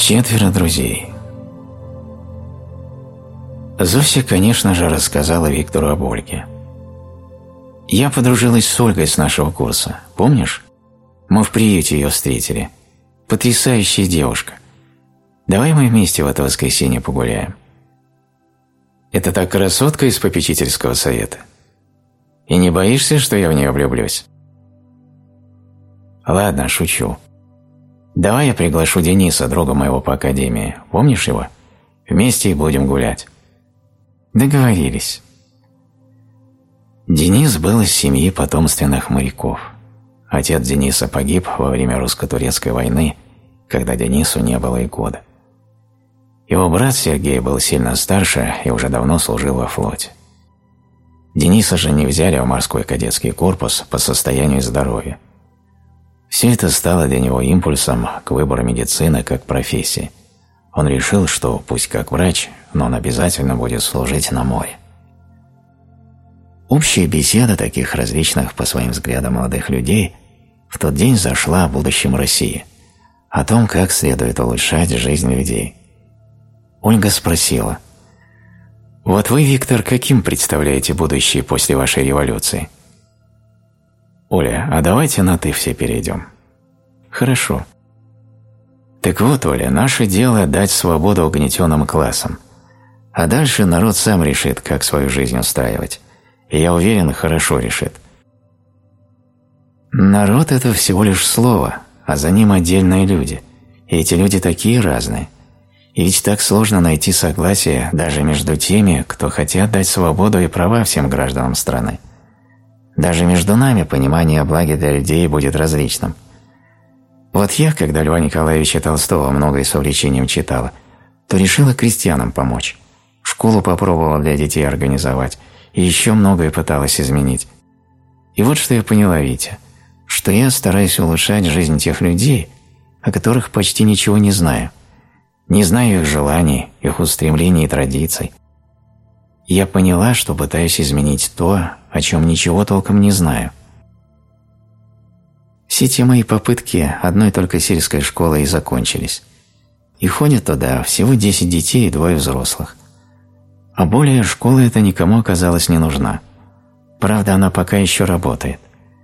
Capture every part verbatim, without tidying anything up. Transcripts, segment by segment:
Четверо друзей. Зося, конечно же, рассказала Виктору об Ольге. «Я подружилась с Ольгой с нашего курса, помнишь? Мы в приюте ее встретили. Потрясающая девушка. Давай мы вместе в это воскресенье погуляем». «Это та красотка из попечительского совета? И не боишься, что я в нее влюблюсь?» «Ладно, шучу. Давай я приглашу Дениса, друга моего по академии. Помнишь его? Вместе и будем гулять». Договорились. Денис был из семьи потомственных моряков. Отец Дениса погиб во время русско-турецкой войны, когда Денису не было и года. Его брат Сергей был сильно старше и уже давно служил во флоте. Дениса же не взяли в морской кадетский корпус по состоянию здоровья. Все это стало для него импульсом к выбору медицины как профессии. Он решил, что пусть как врач, но он обязательно будет служить на море. Общая беседа таких различных по своим взглядам молодых людей в тот день зашла о будущем России, о том, как следует улучшать жизнь людей. Ольга спросила: «Вот вы, Виктор, каким представляете будущее после вашей революции?» «Оля, а давайте на «ты» все перейдем». «Хорошо». «Так вот, Оля, наше дело дать свободу угнетенным классам, а дальше народ сам решит, как свою жизнь устраивать, и я уверен, хорошо решит». «Народ – это всего лишь слово, а за ним отдельные люди, и эти люди такие разные. И ведь так сложно найти согласие даже между теми, кто хотят дать свободу и права всем гражданам страны. Даже между нами понимание о благе для людей будет различным. Вот я, когда Льва Николаевича Толстого многое с увлечением читала, то решила крестьянам помочь. Школу попробовала для детей организовать, и еще многое пыталась изменить. И вот что я поняла, Витя, что я стараюсь улучшать жизнь тех людей, о которых почти ничего не знаю. Не знаю их желаний, их устремлений и традиций. Я поняла, что пытаюсь изменить то, о чем ничего толком не знаю. Все те мои попытки одной только сельской школой и закончились. И ходят туда всего десять детей и двое взрослых. А более школа эта никому оказалась не нужна. Правда, она пока еще работает.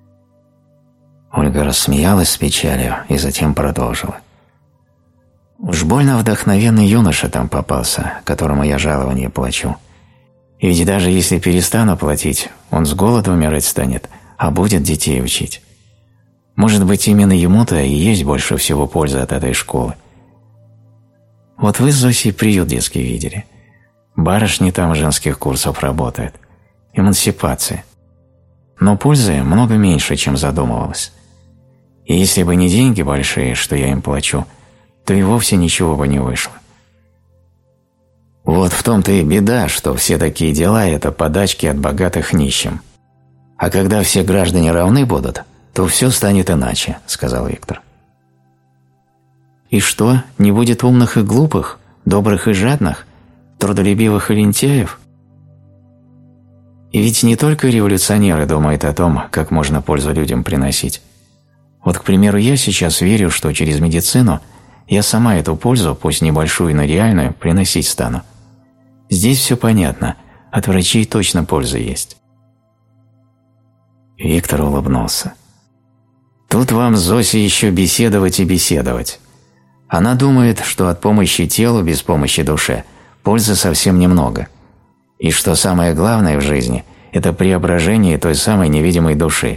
Ольга рассмеялась с печалью и затем продолжила. Уж больно вдохновенный юноша там попался, которому я жалование плачу. И ведь даже если перестану платить, он с голоду умирать станет, а будет детей учить. Может быть, именно ему-то и есть больше всего пользы от этой школы. Вот вы с Зосей приют детский видели. Барышни там женских курсов работают. Эмансипация. Но пользы много меньше, чем задумывалось. И если бы не деньги большие, что я им плачу, то и вовсе ничего бы не вышло. Вот в том-то и беда, что все такие дела – это подачки от богатых нищим. А когда все граждане равны будут, то все станет иначе, сказал Виктор. И что, не будет умных и глупых, добрых и жадных, трудолюбивых и лентяев? И ведь не только революционеры думают о том, как можно пользу людям приносить. Вот, к примеру, я сейчас верю, что через медицину я сама эту пользу, пусть небольшую, но реальную, приносить стану. Здесь все понятно, от врачей точно польза есть. Виктор улыбнулся. Тут вам с Зосей еще беседовать и беседовать. Она думает, что от помощи телу без помощи душе пользы совсем немного. И что самое главное в жизни – это преображение той самой невидимой души.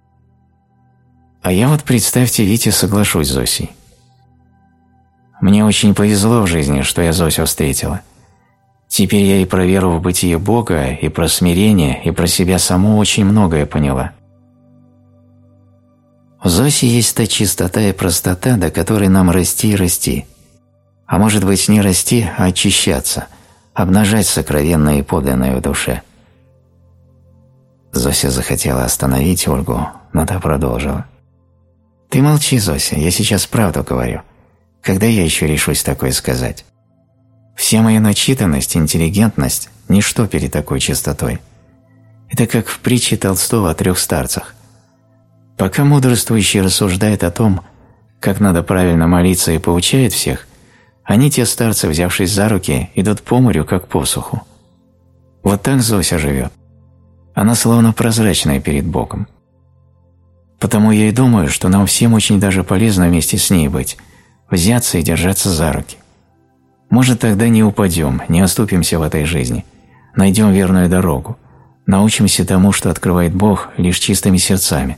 А я вот, представьте, Витя, соглашусь с Зосей. Мне очень повезло в жизни, что я Зосю встретила. Теперь я и про веру в бытие Бога, и про смирение, и про себя саму очень многое поняла. У Зоси есть та чистота и простота, до которой нам расти и расти. А может быть, не расти, а очищаться, обнажать сокровенное и подлинное в душе. Зося захотела остановить Ольгу, но та продолжила. «Ты молчи, Зося, я сейчас правду говорю. Когда я еще решусь такое сказать? Вся моя начитанность, интеллигентность – ничто перед такой чистотой. Это как в притче Толстого о трех старцах. Пока мудрствующий рассуждает о том, как надо правильно молиться и поучает всех, Они, те старцы, взявшись за руки, идут по морю, как по суху. Вот так Зося живет. Она словно прозрачная перед Богом. Потому я и думаю, что нам всем очень даже полезно вместе с ней быть, взяться и держаться за руки. Может, тогда не упадем, не оступимся в этой жизни, найдем верную дорогу, научимся тому, что открывает Бог, лишь чистыми сердцами.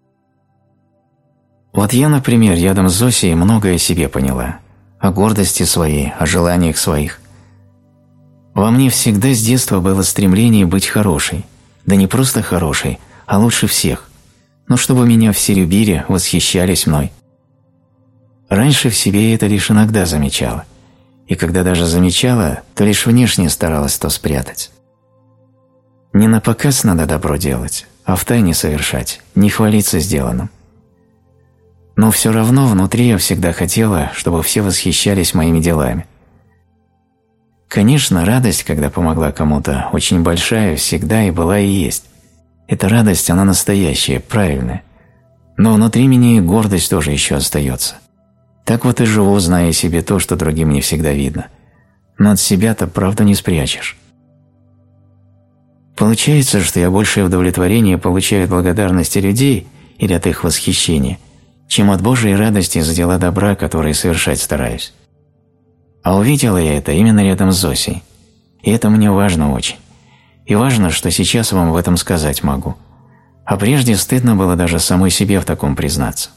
Вот я, например, рядом с Зосей многое о себе поняла, о гордости своей, о желаниях своих. Во мне всегда с детства было стремление быть хорошей, да не просто хорошей, а лучше всех, но чтобы меня все любили, восхищались мной. Раньше в себе это лишь иногда замечала, и когда даже замечала, то лишь внешне старалась то спрятать. Не на показ надо добро делать, а втайне совершать, не хвалиться сделанным. Но все равно внутри я всегда хотела, чтобы все восхищались моими делами. Конечно, радость, когда помогла кому-то, очень большая, всегда и была и есть. Эта радость, она настоящая, правильная. Но внутри меня и гордость тоже еще остается. Так вот и живу, зная себе то, что другим не всегда видно. Но от себя-то правду не спрячешь. Получается, что я большее удовлетворение получаю от благодарности людей или от их восхищения, чем от Божией радости за дела добра, которые совершать стараюсь. А увидела я это именно рядом с Зосей. И это мне важно очень. И важно, что сейчас вам в этом сказать могу. А прежде стыдно было даже самой себе в таком признаться.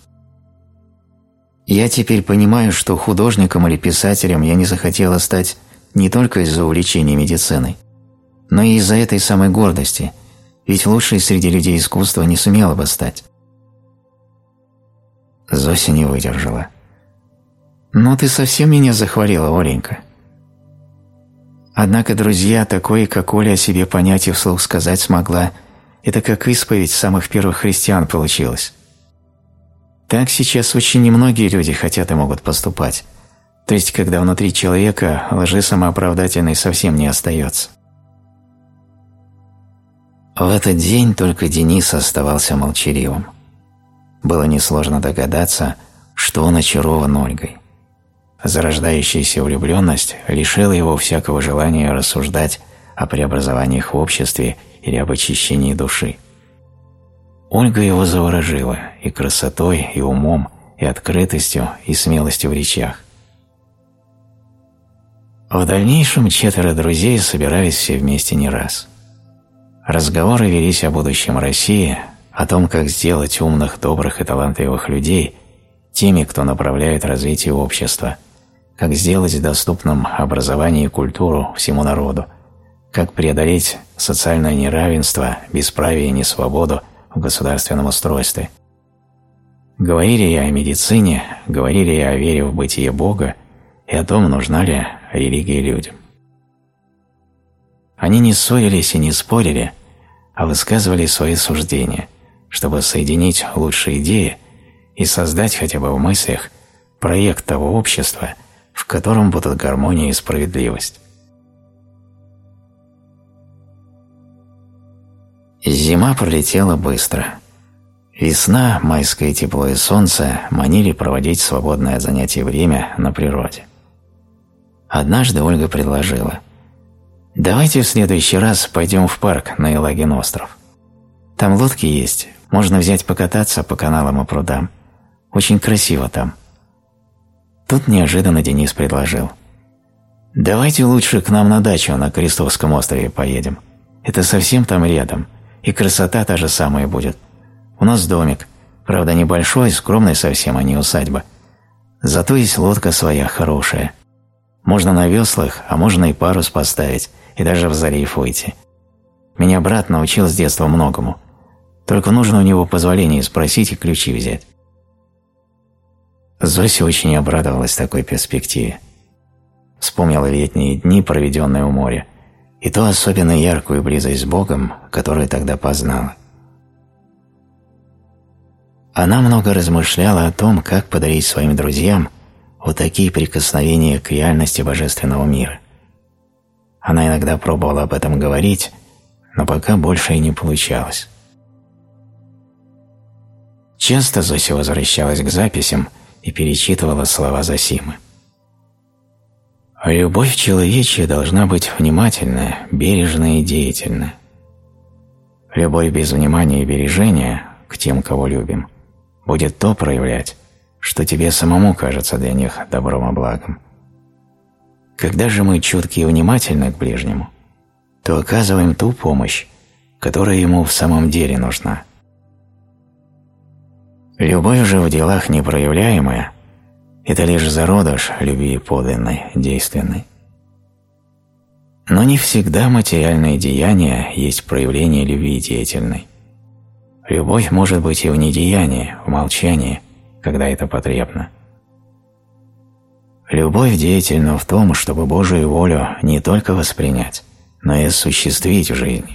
Я теперь понимаю, что художником или писателем я не захотела стать не только из-за увлечения медициной, но и из-за этой самой гордости, ведь лучшей среди людей искусства не сумела бы стать. Зося не выдержала. «Ну ты совсем меня захвалила, Оленька». Однако, друзья, такое, как Оля о себе понять и вслух сказать смогла, это как исповедь самых первых христиан получилось. Так сейчас очень немногие люди хотят и могут поступать, то есть когда внутри человека лжи самооправдательной совсем не остается. В этот день только Денис оставался молчаливым. Было несложно догадаться, что он очарован Ольгой. Зарождающаяся влюбленность лишила его всякого желания рассуждать о преобразованиях в обществе или об очищении души. Ольга его заворожила и красотой, и умом, и открытостью, и смелостью в речах. В дальнейшем четверо друзей собирались все вместе не раз. Разговоры велись о будущем России, о том, как сделать умных, добрых и талантливых людей теми, кто направляет развитие общества, как сделать доступным образование и культуру всему народу, как преодолеть социальное неравенство, бесправие и несвободу в государственном устройстве. Говорили и о медицине, говорили и о вере в бытие Бога и о том, нужна ли религия людям. Они не ссорились и не спорили, а высказывали свои суждения, чтобы соединить лучшие идеи и создать хотя бы в мыслях проект того общества, в котором будут гармония и справедливость. Зима пролетела быстро. Весна, майское тепло и солнце манили проводить свободное от занятий время на природе. Однажды Ольга предложила: «Давайте в следующий раз пойдем в парк на Елагин остров. Там лодки есть, можно взять покататься по каналам и прудам. Очень красиво там». Тут неожиданно Денис предложил: «Давайте лучше к нам на дачу на Крестовском острове поедем. Это совсем там рядом, и красота та же самая будет. У нас домик, правда небольшой, скромный совсем, а не усадьба. Зато есть лодка своя хорошая. Можно на веслах, а можно и парус поставить, и даже в залив выйти. Меня брат научил с детства многому. Только нужно у него позволение спросить и ключи взять». Зося очень обрадовалась такой перспективе. Вспомнила летние дни, проведенные у моря, и ту особенно яркую близость с Богом, которую тогда познала. Она много размышляла о том, как подарить своим друзьям вот такие прикосновения к реальности божественного мира. Она иногда пробовала об этом говорить, но пока больше и не получалось. Часто Зося возвращалась к записям и перечитывала слова Зосимы. А любовь человечья должна быть внимательная, бережная и деятельная. Любовь без внимания и бережения к тем, кого любим, будет то проявлять, что тебе самому кажется для них добром и благом. Когда же мы чутки и внимательны к ближнему, то оказываем ту помощь, которая ему в самом деле нужна. Любовь же в делах непроявляемая – это лишь зародыш любви подлинной, действенной. Но не всегда материальные деяния есть проявление любви деятельной. Любовь может быть и в недеянии, в молчании, когда это потребно. Любовь деятельна в том, чтобы Божию волю не только воспринять, но и осуществить в жизни.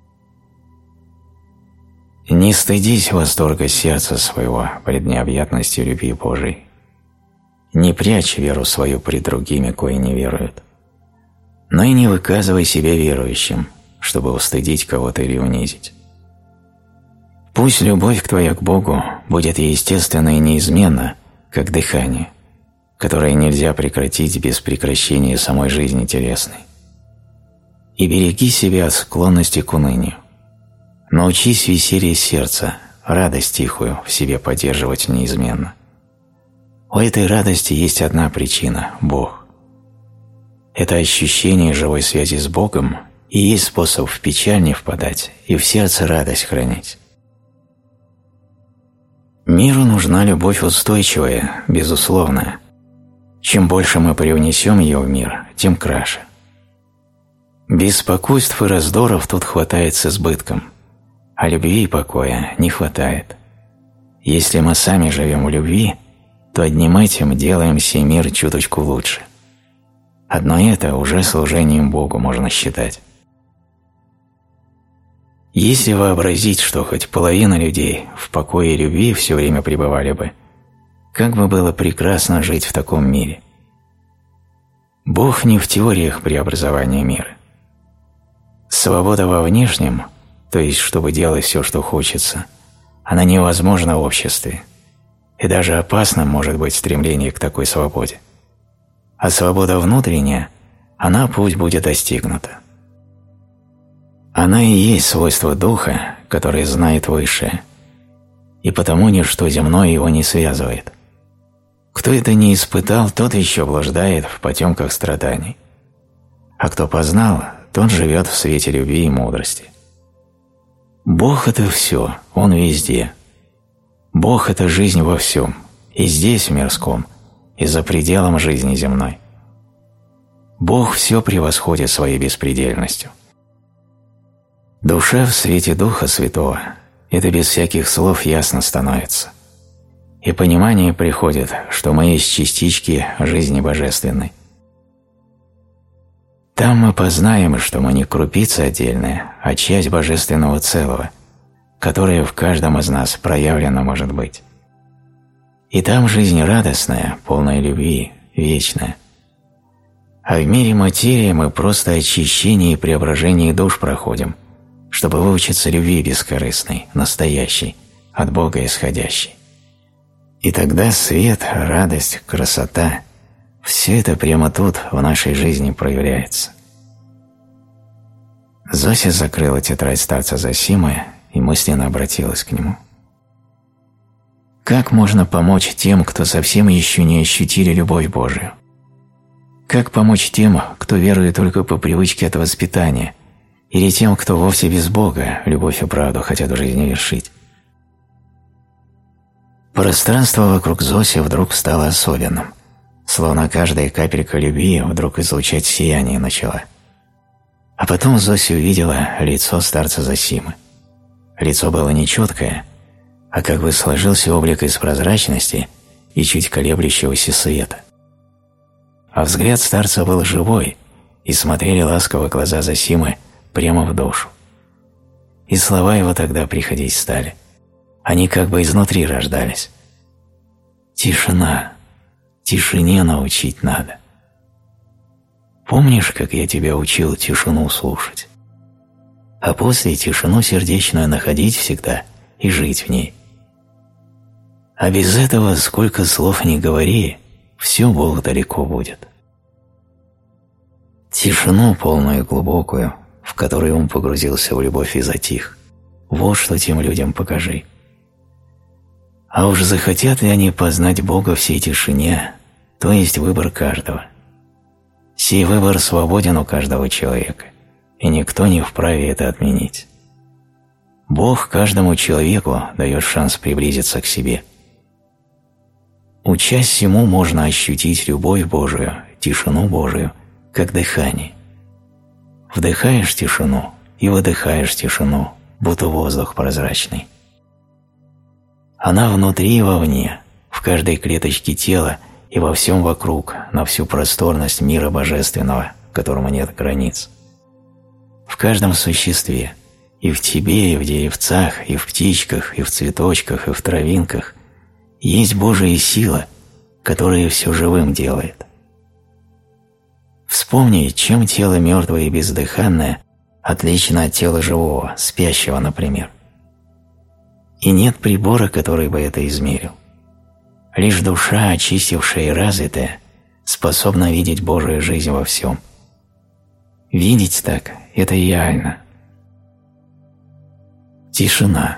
Не стыдись восторга сердца своего пред необъятностью любви Божией. Не прячь веру свою пред другими, кои не веруют. Но и не выказывай себя верующим, чтобы устыдить кого-то или унизить. Пусть любовь твоя к Богу будет естественна и неизменна, как дыхание, которое нельзя прекратить без прекращения самой жизни телесной. И береги себя от склонности к унынию. Научись веселье сердца, радость тихую в себе поддерживать неизменно. У этой радости есть одна причина – Бог. Это ощущение живой связи с Богом и есть способ в печаль не впадать и в сердце радость хранить. Миру нужна любовь устойчивая, безусловная. Чем больше мы привнесем ее в мир, тем краше. Беспокойств и раздоров тут хватает с избытком, а любви и покоя не хватает. Если мы сами живем в любви, то одним этим делаем сей мир чуточку лучше. Одно это уже служением Богу можно считать. Если вообразить, что хоть половина людей в покое и любви все время пребывали бы, как бы было прекрасно жить в таком мире. Бог не в теориях преобразования мира. Свобода во внешнем, то есть чтобы делать все, что хочется, она невозможна в обществе, и даже опасным может быть стремление к такой свободе. А свобода внутренняя, она пусть будет достигнута. Она и есть свойство духа, который знает высшее, и потому ничто земное его не связывает. Кто это не испытал, тот еще блуждает в потемках страданий, а кто познал, тот живет в свете любви и мудрости. Бог – это все, Он везде. Бог – это жизнь во всем, и здесь, в мирском, и за пределом жизни земной. Бог все превосходит своей беспредельностью. Душа в свете Духа Святого – это без всяких слов ясно становится. И понимание приходит, что мы есть частички жизни божественной. Там мы познаем, что мы не крупица отдельная, а часть божественного целого, которая в каждом из нас проявлена может быть. И там жизнь радостная, полная любви, вечная. А в мире материи мы просто очищение и преображение душ проходим, чтобы выучиться любви бескорыстной, настоящей, от Бога исходящей. И тогда свет, радость, красота – все это прямо тут, в нашей жизни, проявляется. Зося закрыла тетрадь старца Зосимы и мысленно обратилась к нему. Как можно помочь тем, кто совсем еще не ощутили любовь Божию? Как помочь тем, кто верует только по привычке от воспитания, или тем, кто вовсе без Бога любовь и правду хотят в жизни вершить? Пространство вокруг Зоси вдруг стало особенным, словно каждая капелька любви вдруг излучать сияние начала. А потом Зося увидела лицо старца Зосимы. Лицо было нечеткое, а как бы сложился облик из прозрачности и чуть колеблющегося света. А взгляд старца был живой, и смотрели ласково глаза Зосимы прямо в душу. И слова его тогда приходить стали. Они как бы изнутри рождались. Тишина. Тишине научить надо. Помнишь, как я тебя учил тишину слушать? А после тишину сердечную находить всегда и жить в ней. А без этого, сколько слов ни говори, все Бог далеко будет. Тишину полную и глубокую, в которой ум погрузился в любовь и затих. Вот что тем людям покажи. А уж захотят ли они познать Бога в сей тишине, то есть выбор каждого. Сей выбор свободен у каждого человека, и никто не вправе это отменить. Бог каждому человеку дает шанс приблизиться к себе. Учась всему, можно ощутить любовь Божию, тишину Божию, как дыхание. Вдыхаешь тишину и выдыхаешь тишину, будто воздух прозрачный. Она внутри и вовне, в каждой клеточке тела и во всем вокруг, на всю просторность мира божественного, которому нет границ. В каждом существе, и в тебе, и в деревцах, и в птичках, и в цветочках, и в травинках, есть Божия сила, которая все живым делает. Вспомни, чем тело мертвое и бездыханное отлично от тела живого, спящего, например. И нет прибора, который бы это измерил. Лишь душа, очистившая и развитая, способна видеть Божию жизнь во всем. Видеть так – это реально. Тишина.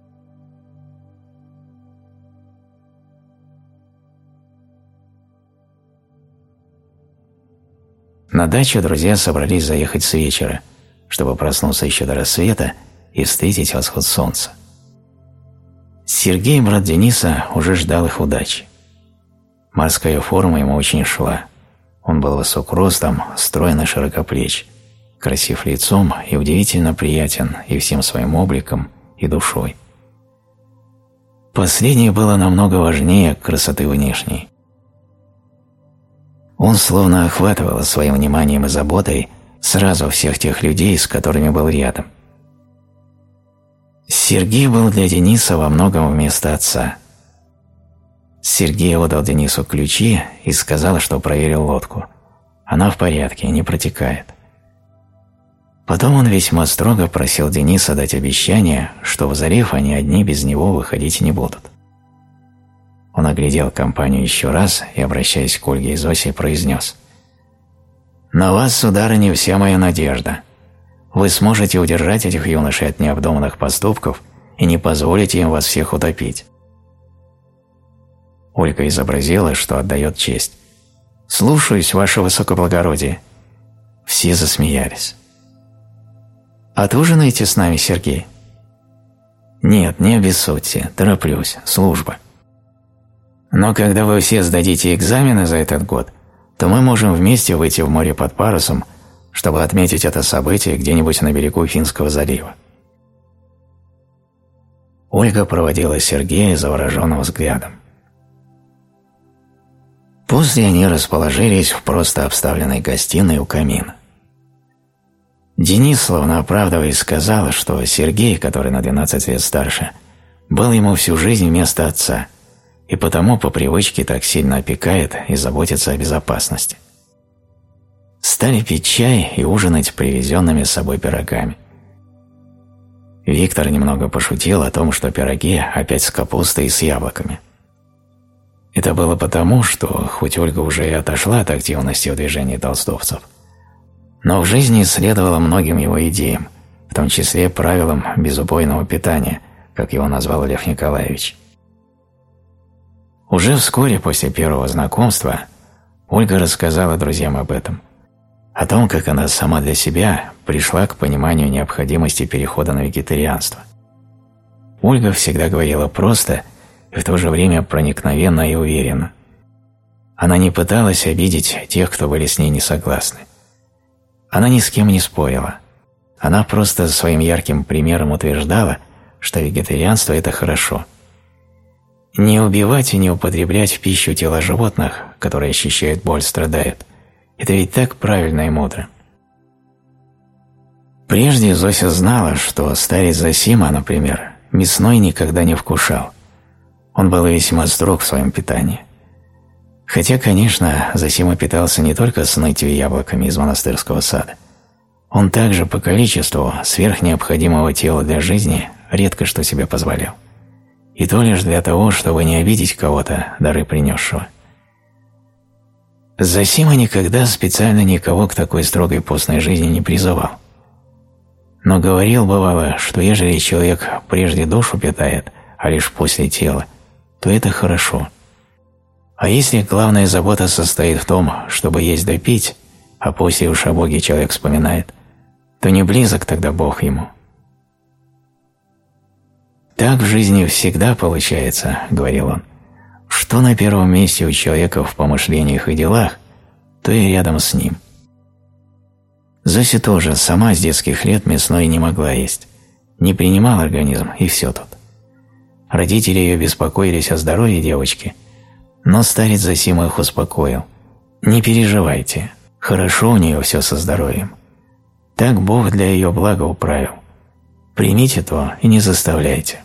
На дачу друзья собрались заехать с вечера, чтобы проснуться еще до рассвета и встретить восход солнца. Сергей, брат Дениса, уже ждал их удачи. Морская форма ему очень шла. Он был высок ростом, стройный, широкоплеч, красив лицом и удивительно приятен и всем своим обликом, и душой. Последнее было намного важнее красоты внешней. Он словно охватывал своим вниманием и заботой сразу всех тех людей, с которыми был рядом. Сергей был для Дениса во многом вместо отца. Сергей отдал Денису ключи и сказал, что проверил лодку. Она в порядке, не протекает. Потом он весьма строго просил Дениса дать обещание, что в залив они одни без него выходить не будут. Он оглядел компанию еще раз и, обращаясь к Ольге и Зосе, произнес: «На вас, сударыня, вся моя надежда. Вы сможете удержать этих юношей от необдуманных поступков и не позволите им вас всех утопить». Ольга изобразила, что отдает честь. «Слушаюсь, ваше высокоблагородие». Все засмеялись. «Отужинаете с нами, Сергей?» «Нет, не обессудьте, тороплюсь, служба. Но когда вы все сдадите экзамены за этот год, то мы можем вместе выйти в море под парусом, чтобы отметить это событие где-нибудь на берегу Финского залива». Ольга проводила Сергея завороженным взглядом. После они расположились в просто обставленной гостиной у камина. Денис, словно оправдываясь, сказал, что Сергей, который на двенадцать лет старше, был ему всю жизнь вместо отца, и потому по привычке так сильно опекает и заботится о безопасности. Стали пить чай и ужинать привезенными с собой пирогами. Виктор немного пошутил о том, что пироги опять с капустой и с яблоками. Это было потому, что, хоть Ольга уже и отошла от активности в движении толстовцев, но в жизни следовала многим его идеям, в том числе правилам безубойного питания, как его назвал Лев Николаевич. Уже вскоре после первого знакомства Ольга рассказала друзьям об этом, о том, как она сама для себя пришла к пониманию необходимости перехода на вегетарианство. Ольга всегда говорила просто и в то же время проникновенно и уверенно. Она не пыталась обидеть тех, кто были с ней не согласны. Она ни с кем не спорила. Она просто своим ярким примером утверждала, что вегетарианство – это хорошо. Не убивать и не употреблять в пищу тела животных, которые ощущают боль, страдают – это ведь так правильно и мудро. Прежде Зося знала, что старец Зосима, например, мясной никогда не вкушал. Он был весьма строг в своем питании. Хотя, конечно, Зосима питался не только снытью и яблоками из монастырского сада. Он также по количеству сверхнеобходимого тела для жизни редко что себе позволял. И то лишь для того, чтобы не обидеть кого-то, дары принесшего. Зосима никогда специально никого к такой строгой постной жизни не призывал. Но говорил, бывало, что ежели человек прежде душу питает, а лишь после тела, то это хорошо. А если главная забота состоит в том, чтобы есть да пить, а после уж о Боге человек вспоминает, то не близок тогда Бог ему. «Так в жизни всегда получается, — говорил он, — что на первом месте у человека в помышлениях и делах, то и рядом с ним». Зося тоже сама с детских лет мясной не могла есть, не принимал организм, и все тут. Родители ее беспокоились о здоровье девочки, но старец Зосима их успокоил. «Не переживайте, хорошо у нее все со здоровьем. Так Бог для ее блага управил. Примите то и не заставляйте».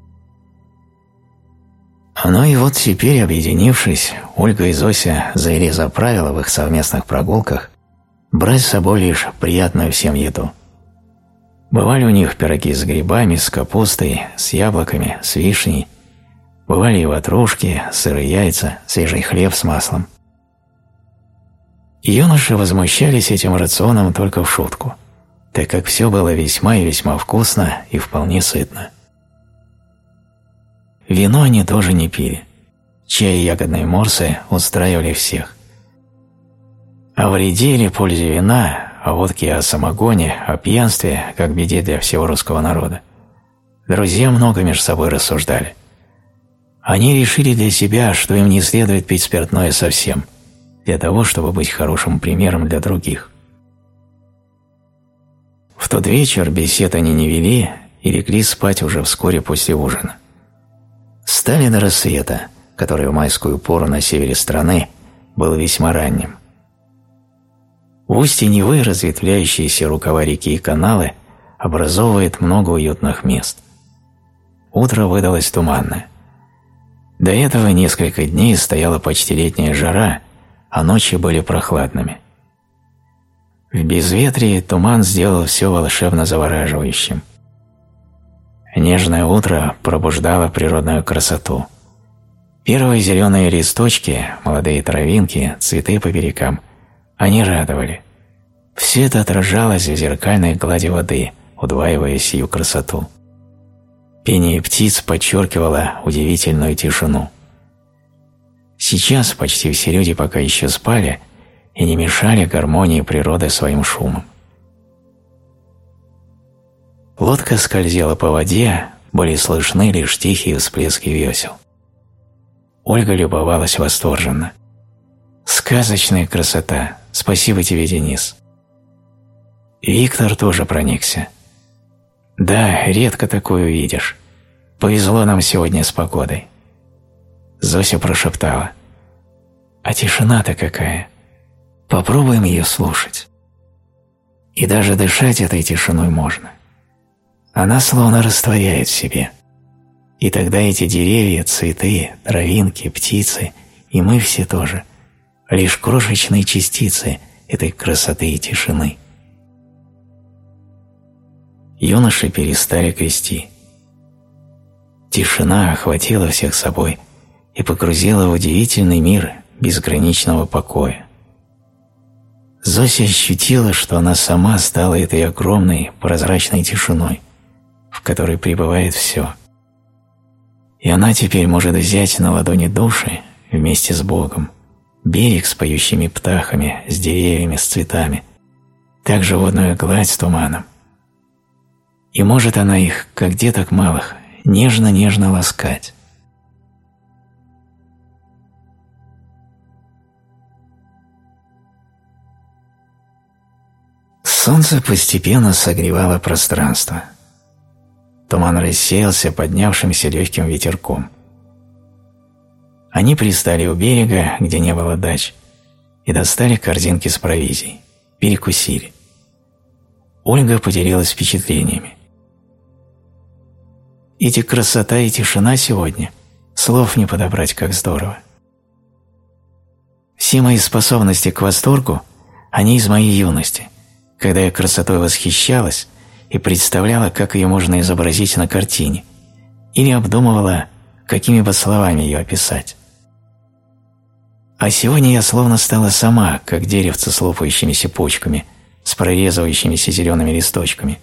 Ну и вот теперь, объединившись, Ольга и Зося завели за правило в их совместных прогулках брать с собой лишь приятную всем еду. Бывали у них пироги с грибами, с капустой, с яблоками, с вишней. Бывали и ватрушки, сырые яйца, свежий хлеб с маслом. Юноши возмущались этим рационом только в шутку, так как все было весьма и весьма вкусно и вполне сытно. Вино они тоже не пили. Чай и ягодные морсы устраивали всех. О вреде или пользе вина, о водке, о самогоне, о пьянстве, как беде для всего русского народа, друзья много между собой рассуждали. Они решили для себя, что им не следует пить спиртное совсем, для того, чтобы быть хорошим примером для других. В тот вечер бесед они не вели и легли спать уже вскоре после ужина. Стали до рассвета, который в майскую пору на севере страны был весьма ранним. В устье Невы разветвляющиеся рукава реки и каналы образовывают много уютных мест. Утро выдалось туманное. До этого несколько дней стояла почти летняя жара, а ночи были прохладными. В безветрии туман сделал все волшебно завораживающим. Нежное утро пробуждало природную красоту. Первые зеленые листочки, молодые травинки, цветы по берегам, они радовали. Все это отражалось в зеркальной глади воды, удваивая сию красоту. Пение птиц подчеркивало удивительную тишину. Сейчас почти все люди пока еще спали и не мешали гармонии природы своим шумом. Лодка скользила по воде, были слышны лишь тихие всплески весел. Ольга любовалась восторженно. «Сказочная красота! Спасибо тебе, Денис!» Виктор тоже проникся. «Да, редко такое увидишь. Повезло нам сегодня с погодой». Зося прошептала. «А тишина-то какая! Попробуем ее слушать. И даже дышать этой тишиной можно. Она словно растворяет в себе. И тогда эти деревья, цветы, травинки, птицы, и мы все тоже, лишь крошечные частицы этой красоты и тишины». Юноши перестали грести. Тишина охватила всех собой и погрузила в удивительный мир безграничного покоя. Зося ощутила, что она сама стала этой огромной прозрачной тишиной, в которой пребывает все. И она теперь может взять на ладони души вместе с Богом, берег с поющими птахами, с деревьями, с цветами, также водную гладь с туманом. И может она их, как деток малых, нежно-нежно ласкать. Солнце постепенно согревало пространство. Туман рассеялся поднявшимся легким ветерком. Они пристали у берега, где не было дач, и достали корзинки с провизией, перекусили. Ольга поделилась впечатлениями. Эти красота и тишина сегодня, слов не подобрать, как здорово. Все мои способности к восторгу, они из моей юности, когда я красотой восхищалась и представляла, как ее можно изобразить на картине, или обдумывала, какими бы словами ее описать. А сегодня я словно стала сама, как деревце с лопающимися почками, с прорезывающимися зелеными листочками.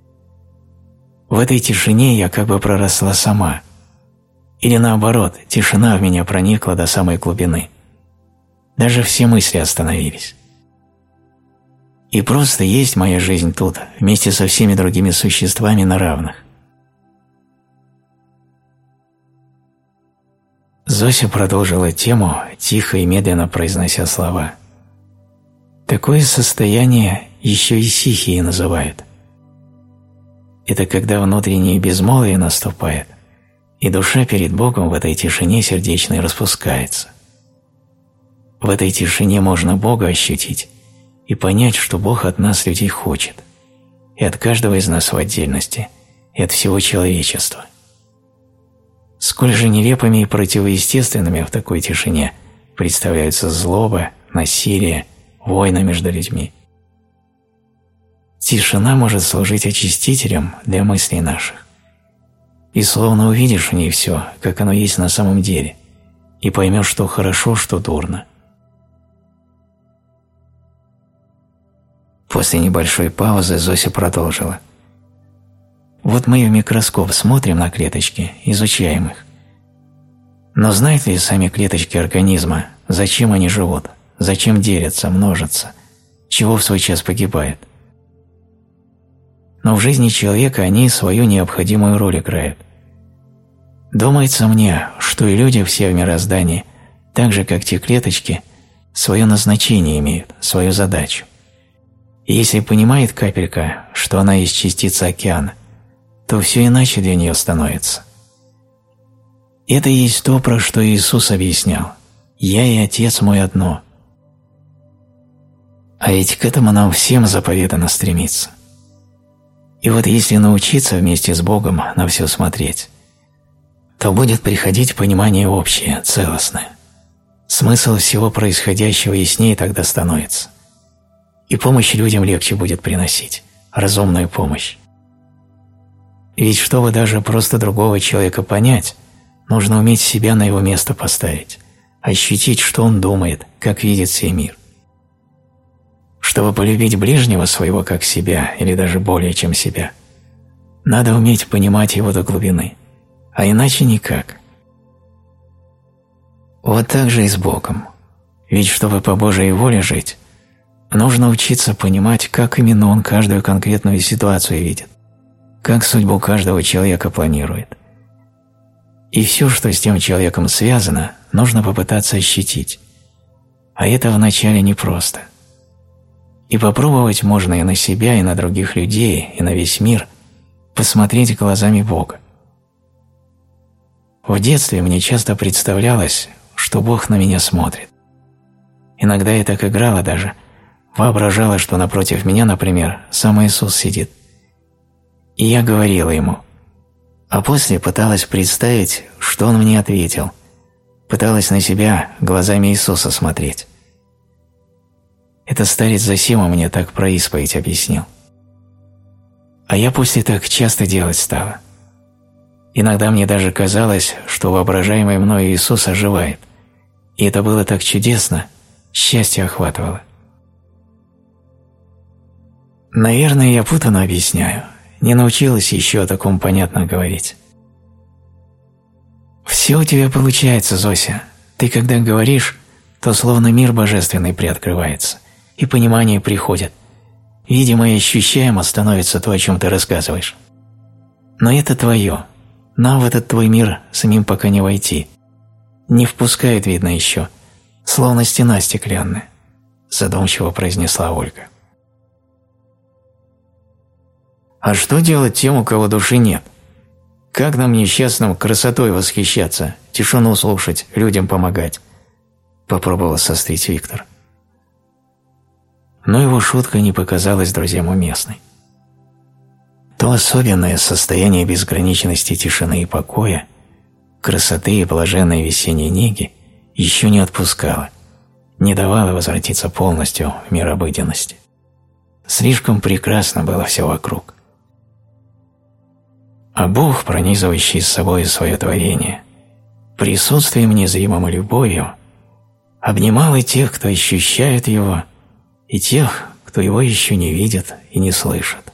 В этой тишине я как бы проросла сама. Или наоборот, тишина в меня проникла до самой глубины. Даже все мысли остановились. И просто есть моя жизнь тут, вместе со всеми другими существами на равных. Зося продолжила тему, тихо и медленно произнося слова. Такое состояние еще и сихией называют. Это когда внутреннее безмолвие наступает, и душа перед Богом в этой тишине сердечной распускается. В этой тишине можно Бога ощутить и понять, что Бог от нас, людей, хочет, и от каждого из нас в отдельности, и от всего человечества. Сколь же нелепыми и противоестественными в такой тишине представляются злоба, насилие, войны между людьми. Тишина может служить очистителем для мыслей наших. И словно увидишь в ней все, как оно есть на самом деле, и поймешь, что хорошо, что дурно. После небольшой паузы Зося продолжила. Вот мы в микроскоп смотрим на клеточки, изучаем их. Но знают ли сами клеточки организма, зачем они живут, зачем делятся, множатся, чего в свой час погибает? Но в жизни человека они свою необходимую роль играют. Думается мне, что и люди все в мироздании, так же как те клеточки, свое назначение имеют, свою задачу. И если понимает капелька, что она есть частица океана, то все иначе для нее становится. Это и есть то, про что Иисус объяснял: «Я и Отец мой одно». А ведь к этому нам всем заповедано стремиться. И вот если научиться вместе с Богом на все смотреть, то будет приходить понимание общее, целостное. Смысл всего происходящего яснее тогда становится. И помощь людям легче будет приносить, разумную помощь. Ведь чтобы даже просто другого человека понять, нужно уметь себя на его место поставить, ощутить, что он думает, как видит сей мир. Чтобы полюбить ближнего своего как себя, или даже более чем себя, надо уметь понимать его до глубины, а иначе никак. Вот так же и с Богом. Ведь чтобы по Божьей воле жить, нужно учиться понимать, как именно Он каждую конкретную ситуацию видит, как судьбу каждого человека планирует. И все, что с тем человеком связано, нужно попытаться ощутить. А это вначале непросто. И попробовать можно и на себя, и на других людей, и на весь мир посмотреть глазами Бога. В детстве мне часто представлялось, что Бог на меня смотрит. Иногда я так играла даже, воображала, что напротив меня, например, сам Иисус сидит. И я говорила Ему, а после пыталась представить, что Он мне ответил, пыталась на себя глазами Иисуса смотреть. Это старец Зосима мне так про исповедь объяснил. А я после так часто делать стала. Иногда мне даже казалось, что воображаемый мною Иисус оживает. И это было так чудесно, счастье охватывало. Наверное, я путано объясняю, не научилась еще о таком понятно говорить. Все у тебя получается, Зося. Ты когда говоришь, то словно мир божественный приоткрывается, и понимание приходит. Видимо и ощущаемо становится то, о чем ты рассказываешь. Но это твое. Нам в этот твой мир самим пока не войти. Не впускает, видно, еще. Словно стена стеклянная, задумчиво произнесла Ольга. А что делать тем, у кого души нет? Как нам, несчастным, красотой восхищаться, тишину слушать, людям помогать? Попробовал сострить Виктор. Но его шутка не показалась друзьям уместной. То особенное состояние безграничности тишины и покоя, красоты и блаженной весенней неги еще не отпускало, не давало возвратиться полностью в мир обыденности. Слишком прекрасно было все вокруг. А Бог, пронизывающий с собой свое творение, присутствием незримым и любовью, обнимал и тех, кто ощущает его, и тех, кто его еще не видит и не слышит.